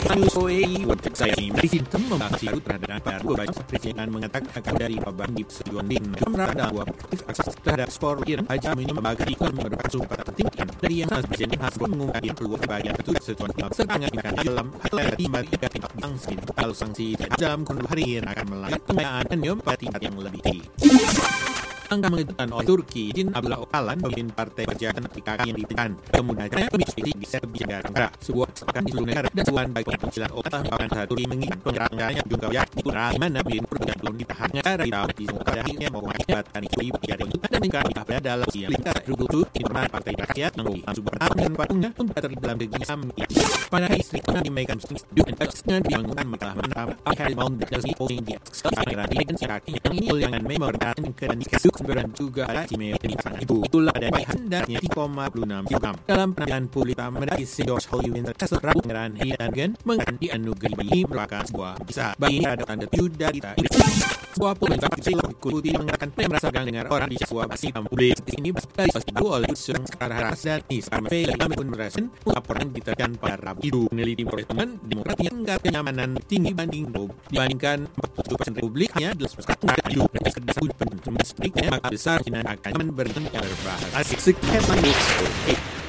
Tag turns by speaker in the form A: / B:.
A: USOE untuk saya dari sistem membahas baru terhadap baru baca presiden mengatakan dari babang di Sejuandin merada buat akses terhadap sport Iran aja minum bagi ekonomi merupakan suatu penting dari yang harus presiden harus mengumumkan keluar bagian itu sesuatu serangan dalam hal timbal tidak sanksi kalau sanksi dalam kurun hari akan melanggar penggunaan anjom tingkat yang lebih tinggi. Angka mengejutkan oleh Turki, Jin Abdullah Öcalan, pemimpin Partai Kerjaan PKK yang ditekan, kemudian komisi di Serbia dan Ankara, sebuah kesepakatan di seluruh negara dan sebuah baik pensilan Öcalan merupakan saat Turki mengingat penyerangannya juga ya di Turki mana pemimpin Turki belum ditahan negara di tahun di akhirnya mau mengakibatkan itu ibu tiada tuntutan dan tingkat pada dalam usia lingkar rubutu informal Partai Rakyat menguji sebuah dan patungnya untuk terlibat dalam kegiatan pada istri di Megan dan dengan dibangunkan masalah menambah akhir mau dari polling di akhirnya di yang ini oleh yang memang berkaitan dengan kasus dan juga ada email dari sang ibu. Itulah ada bahan darahnya 3,6 kg. Dalam penampilan publik medali George Holy Winter Castle Rabu Pangeran Harry dan Meghan mengganti anugerahi merupakan sebuah bisa bagi ada tanda juga di sebuah pemerintah kecil ikuti mengatakan yang merasa gang dengar orang di sebuah basi publik ini dari pasti oleh usulan sekarang ras dan Islam Fail pun merasa laporan ditekan pada Rabu itu meneliti Parlemen Demokrat yang tingkat kenyamanan tinggi dibandingkan 47% Republiknya 11% itu disebut penting maka besar China akan memberikan yang berbahasa sekian